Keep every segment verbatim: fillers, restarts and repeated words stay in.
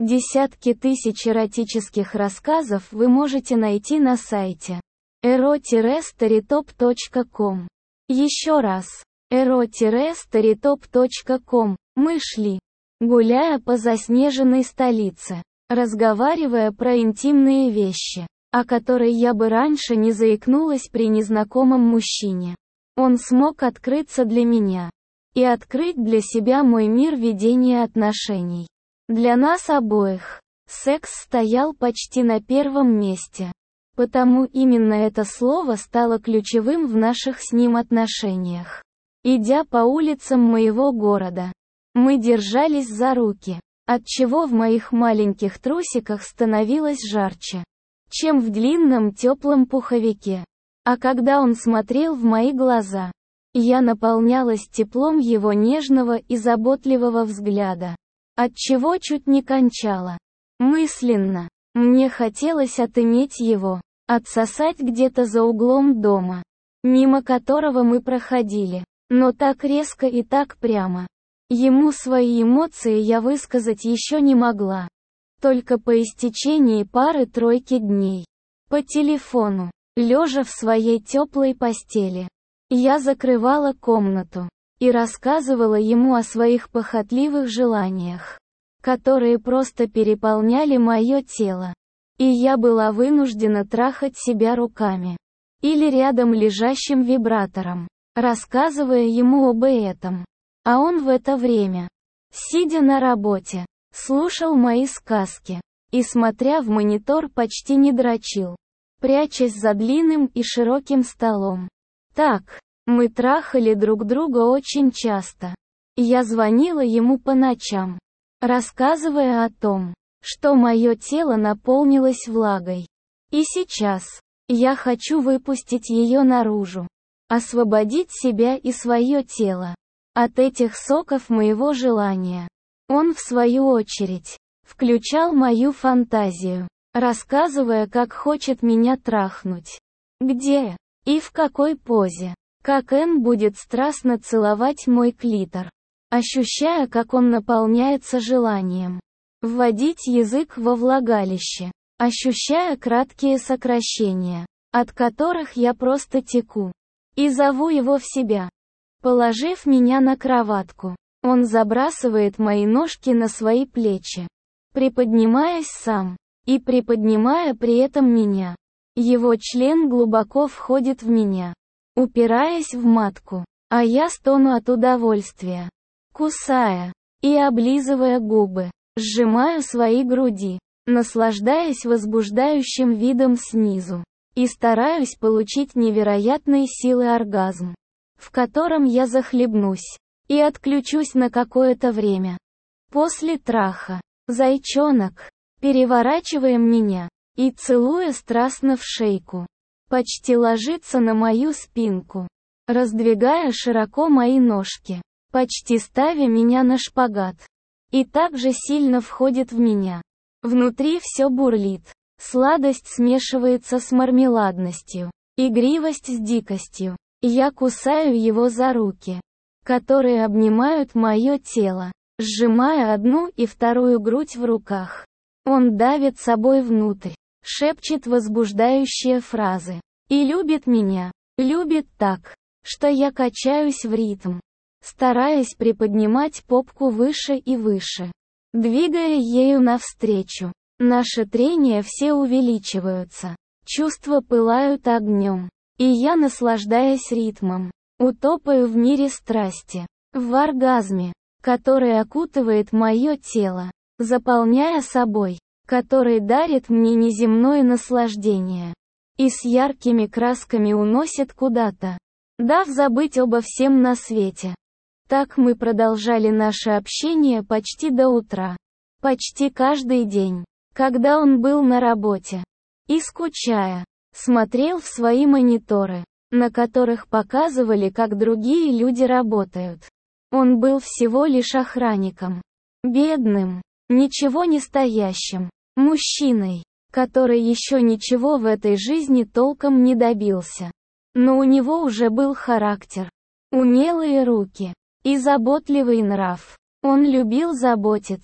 Десятки тысяч эротических рассказов вы можете найти на сайте эро стоrytop точка ком. Еще раз. эро стоrytop точка ком. Мы шли, гуляя по заснеженной столице, разговаривая про интимные вещи, о которой я бы раньше не заикнулась при незнакомом мужчине. Он смог открыться для меня и открыть для себя мой мир ведения отношений. Для нас обоих секс стоял почти на первом месте, потому именно это слово стало ключевым в наших с ним отношениях. Идя по улицам моего города, мы держались за руки, отчего в моих маленьких трусиках становилось жарче, чем в длинном теплом пуховике. А когда он смотрел в мои глаза, я наполнялась теплом его нежного и заботливого взгляда, отчего чуть не кончала. Мысленно. Мне хотелось отыметь его, отсосать где-то за углом дома, мимо которого мы проходили, но так резко и так прямо. Ему свои эмоции я высказать еще не могла. Только по истечении пары-тройки дней. По телефону, лежа в своей теплой постели, я закрывала комнату и рассказывала ему о своих похотливых желаниях, которые просто переполняли мое тело. И я была вынуждена трахать себя руками или рядом лежащим вибратором, рассказывая ему об этом. А он в это время, сидя на работе, слушал мои сказки и, смотря в монитор, почти не дрочил, прячась за длинным и широким столом. Так, мы трахали друг друга очень часто. Я звонила ему по ночам, рассказывая о том, что мое тело наполнилось влагой. И сейчас, я хочу выпустить ее наружу, освободить себя и свое тело от этих соков моего желания. Он, в свою очередь, включал мою фантазию, рассказывая, как хочет меня трахнуть, где и в какой позе, как Эн будет страстно целовать мой клитор, ощущая, как он наполняется желанием, вводить язык во влагалище, ощущая краткие сокращения, от которых я просто теку, и зову его в себя. Положив меня на кроватку, он забрасывает мои ножки на свои плечи, приподнимаясь сам, и приподнимая при этом меня. Его член глубоко входит в меня, упираясь в матку, а я стону от удовольствия, кусая и облизывая губы, сжимаю свои груди, наслаждаясь возбуждающим видом снизу, и стараюсь получить невероятные силы оргазм, в котором я захлебнусь и отключусь на какое-то время. После траха, зайчонок, переворачивая меня и целуя страстно в шейку, почти ложится на мою спинку, раздвигая широко мои ножки, почти ставя меня на шпагат, и также сильно входит в меня. Внутри все бурлит, сладость смешивается с мармеладностью, игривость с дикостью. Я кусаю его за руки, которые обнимают мое тело, сжимая одну и вторую грудь в руках. Он давит собой внутрь, шепчет возбуждающие фразы. И любит меня, любит так, что я качаюсь в ритм, стараясь приподнимать попку выше и выше, двигая ею навстречу. Наши трения все увеличиваются, чувства пылают огнем, и я, наслаждаясь ритмом, утопаю в мире страсти, в оргазме, который окутывает мое тело, заполняя собой, который дарит мне неземное наслаждение и с яркими красками уносит куда-то, дав забыть обо всем на свете. Так мы продолжали наше общение почти до утра, почти каждый день, когда он был на работе, и, скучая, смотрел в свои мониторы, на которых показывали, как другие люди работают. Он был всего лишь охранником, бедным, ничего не стоящим, мужчиной, который еще ничего в этой жизни толком не добился. Но у него уже был характер, умелые руки и заботливый нрав. Он любил заботиться,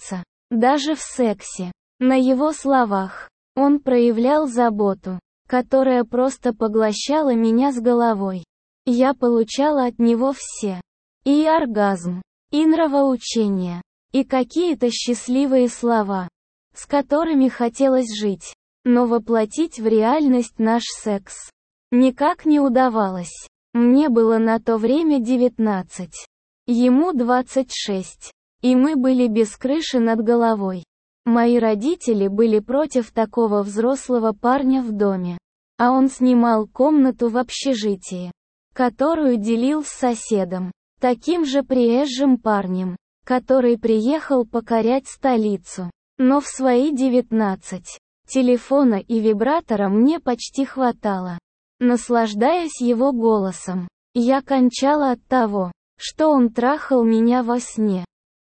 Даже в сексе. На его словах. Он проявлял заботу, которая просто поглощала меня с головой. Я получала от него все. И оргазм, и нравоучение, и какие-то счастливые слова, с которыми хотелось жить. Но воплотить в реальность наш секс никак не удавалось. Мне было на то время девятнадцать. Ему двадцать шесть. И мы были без крыши над головой. Мои родители были против такого взрослого парня в доме. А он снимал комнату в общежитии, которую делил с соседом, таким же приезжим парнем, который приехал покорять столицу. Но в свои девятнадцать телефона и вибратора мне почти хватало. Наслаждаясь его голосом, я кончала от того, что он трахал меня во сне.